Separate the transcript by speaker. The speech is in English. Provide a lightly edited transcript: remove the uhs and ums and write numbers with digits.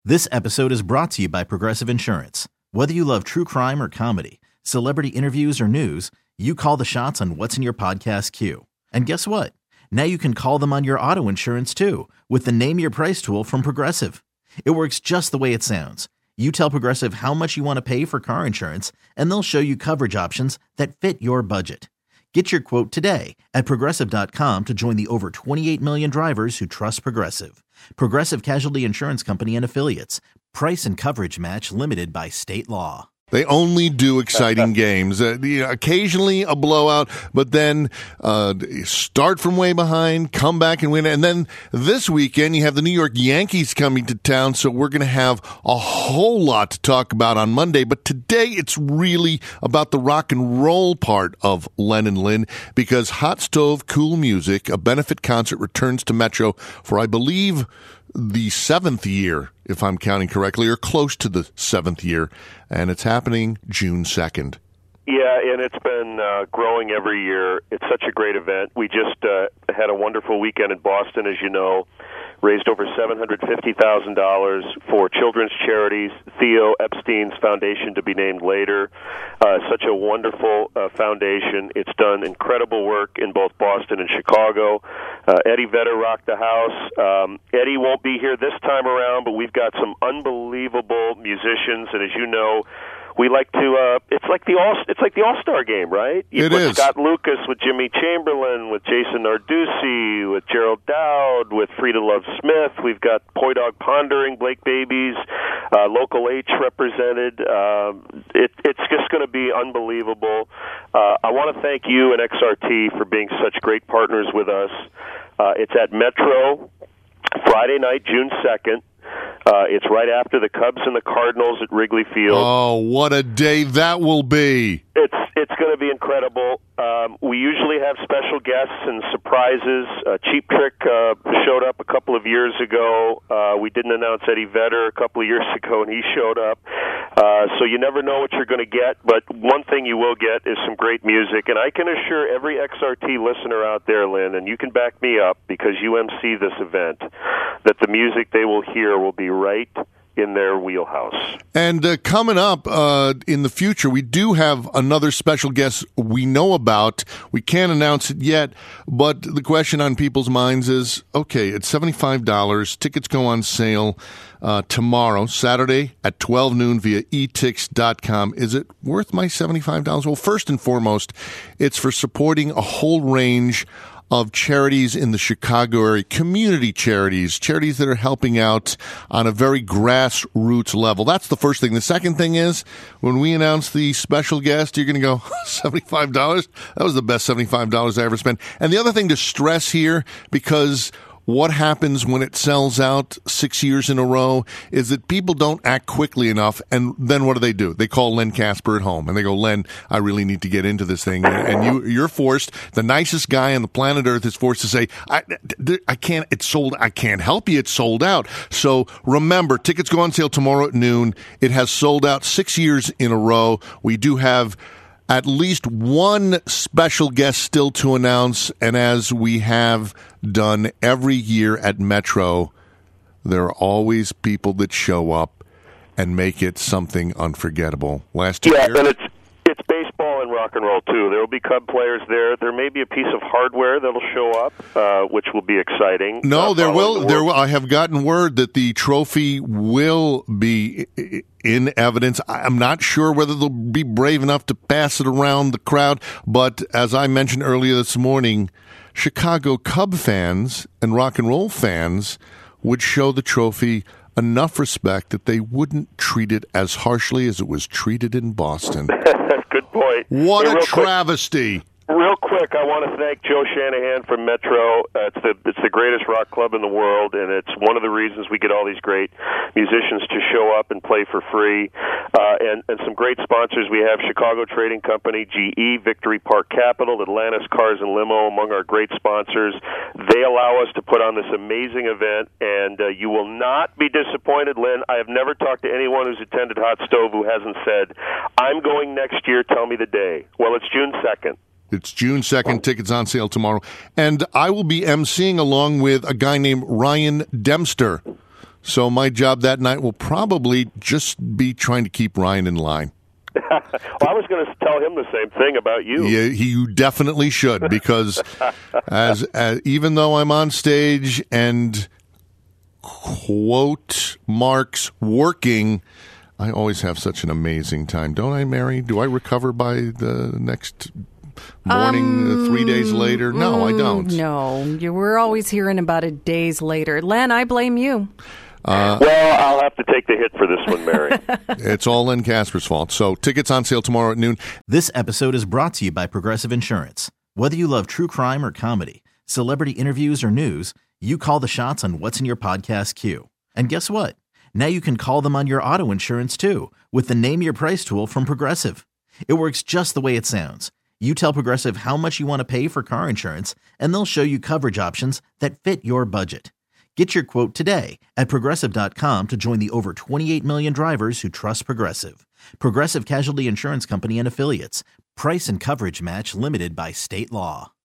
Speaker 1: This episode is brought to you by Progressive Insurance. Whether you love true crime or comedy, celebrity interviews or news, you call the shots on what's in your podcast queue. And guess what? Now you can call them on your auto insurance too with the Name Your Price tool from Progressive. It works just the way it sounds. You tell Progressive how much you want to pay for car insurance, and they'll show you coverage options that fit your budget. Get your quote today at Progressive.com to join the over 28 million drivers who trust Progressive. Progressive Casualty Insurance Company and Affiliates. Price and coverage match limited by state law.
Speaker 2: They only do exciting games. Occasionally a blowout, but then start from way behind, come back and win. And then this weekend, you have the New York Yankees coming to town, so we're going to have a whole lot to talk about on Monday. But today, it's really about the rock and roll part of Len and Lynn, because Hot Stove Cool Music, a benefit concert, returns to Metro for, I believe, the 7th year, if I'm counting correctly, or close to the 7th year, and it's happening June 2nd.
Speaker 3: Yeah, and it's been growing every year. It's such a great event. We just had a wonderful weekend in Boston, as you know, raised over $750,000 for children's charities, Theo Epstein's foundation, to be named later. Such a wonderful foundation. It's done incredible work in both Boston and Chicago. Eddie Vedder rocked the house. Eddie won't be here this time around, but we've got some unbelievable musicians, and as you know, we like to. It's like the All-Star game, right?
Speaker 2: It is.
Speaker 3: Scott Lucas, with Jimmy Chamberlain, with Jason Narducci, with Gerald Dowd, with Frida Love Smith. We've got Poi Dog Pondering, Blake Babies, Local H represented. It's just going to be unbelievable. I want to thank you and XRT for being such great partners with us. It's at Metro, Friday night, June 2nd. It's right after the Cubs and the Cardinals at Wrigley Field.
Speaker 2: Oh, what a day that will be.
Speaker 3: It's going to be incredible. We usually have special guests and surprises. Cheap Trick showed up a couple of years ago. We didn't announce Eddie Vedder a couple of years ago, and he showed up. So you never know what you're going to get, but one thing you will get is some great music. And I can assure every XRT listener out there, Lynn, and you can back me up because you MC this event, that the music they will hear will be right in their wheelhouse.
Speaker 2: And coming up in the future, we do have another special guest we know about. We can't announce it yet, but the question on people's minds is, okay, it's $75. Tickets go on sale tomorrow, Saturday at 12 noon via etix.com. Is it worth my $75? Well, first and foremost, it's for supporting a whole range of charities in the Chicago area, community charities that are helping out on a very grassroots level. That's the first thing. The second thing is, when we announce the special guest, you're going to go, $75? That was the best $75 I ever spent. And the other thing to stress here, because what happens when it sells out 6 years in a row is that people don't act quickly enough, and then what do? They call Len Casper at home, and they go, Len, I really need to get into this thing. And you're forced, the nicest guy on the planet Earth is forced to say, I can't, it's sold, I can't help you, it's sold out. So remember, tickets go on sale tomorrow at noon. It has sold out 6 years in a row. We do have at least one special guest still to announce, and as we have done every year at Metro, there are always people that show up and make it something unforgettable. Last year,
Speaker 3: and it's baseball and rock and roll too. There will be Cub players there. There may be a piece of hardware that'll show up, which will be exciting.
Speaker 2: No, there will. I have gotten word that the trophy will be in evidence. I'm not sure whether they'll be brave enough to pass it around the crowd, but as I mentioned earlier this morning, Chicago Cub fans and rock and roll fans would show the trophy enough respect that they wouldn't treat it as harshly as it was treated in Boston.
Speaker 3: Good point.
Speaker 2: What a travesty.
Speaker 3: Real quick, I want to thank Joe Shanahan from Metro. It's the greatest rock club in the world, and it's one of the reasons we get all these great musicians to show up and play for free. And some great sponsors. We have Chicago Trading Company, GE, Victory Park Capital, Atlantis Cars and Limo, among our great sponsors. They allow us to put on this amazing event, and you will not be disappointed, Lynn. I have never talked to anyone who's attended Hot Stove who hasn't said, I'm going next year, tell me the day. Well, it's June 2nd.
Speaker 2: It's June 2nd. Tickets on sale tomorrow. And I will be emceeing along with a guy named Ryan Dempster. So my job that night will probably just be trying to keep Ryan in line.
Speaker 3: Well, I was going to tell him the same thing about you.
Speaker 2: Yeah, you definitely should, because as even though I'm on stage and quote marks working, I always have such an amazing time, don't I, Mary? Do I recover by the next morning, 3 days later? No, I don't.
Speaker 4: No, we're always hearing about it days later. Len, I blame you.
Speaker 3: Well, I'll have to take the hit for this one, Mary.
Speaker 2: It's all Len Casper's fault. So tickets on sale tomorrow at noon.
Speaker 1: This episode is brought to you by Progressive Insurance. Whether you love true crime or comedy, celebrity interviews or news, you call the shots on what's in your podcast queue. And guess what? Now you can call them on your auto insurance too, with the Name Your Price tool from Progressive. It works just the way it sounds. You tell Progressive how much you want to pay for car insurance, and they'll show you coverage options that fit your budget. Get your quote today at Progressive.com to join the over 28 million drivers who trust Progressive. Progressive Casualty Insurance Company and Affiliates. Price and coverage match limited by state law.